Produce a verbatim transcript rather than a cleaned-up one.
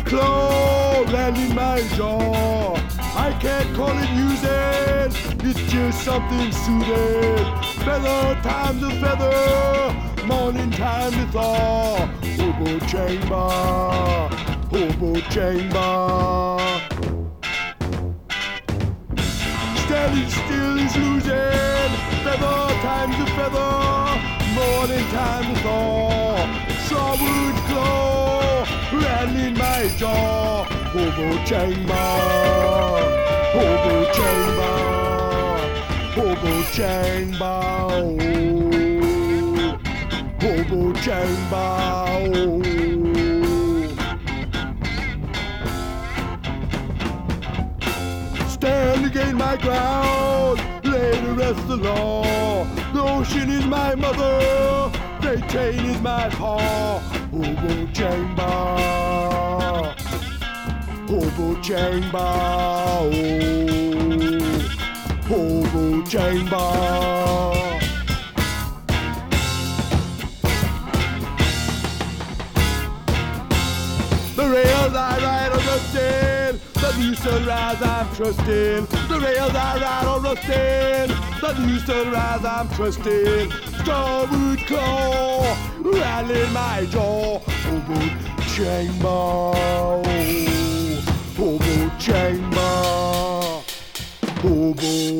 claw landing my jaw. I can't call it music, it's just something soothing. Feather time to feather, morning time to thaw. Hobo chamber, hobo chamber. Standing still is losing, feather time to feather, morning time to thaw. Sawwood claw, rattling my jaw. Hobo chamber, hobo chamber, hobo chamber, oh. Hobo chamber. Oh. Stand against my ground, lay to rest the law. The ocean is my mother, the chain is my paw. Hobo chamber, hobo chamber, oh. Hobo chamber. The rails I ride are rusting, the new sunrise I'm trusting. The rails I ride are rusting, the new sunrise I'm trusting. Starwood claw, rattling my jaw. Hobo chamber, oh. Hobo chamber, hobo